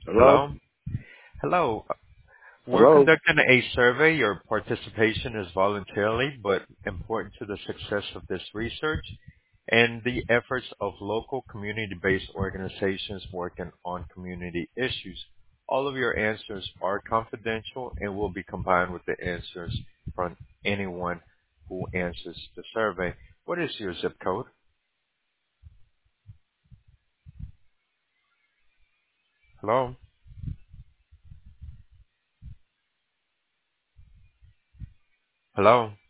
Hello? Hello? Hello. We're Hello? conducting a survey. Your participation is voluntarily but important to the success of this research and the efforts of local community-based organizations working on community issues. All of your answers are confidential and will be combined with the answers from anyone who answers the survey. What is your zip code? Hello? Hello?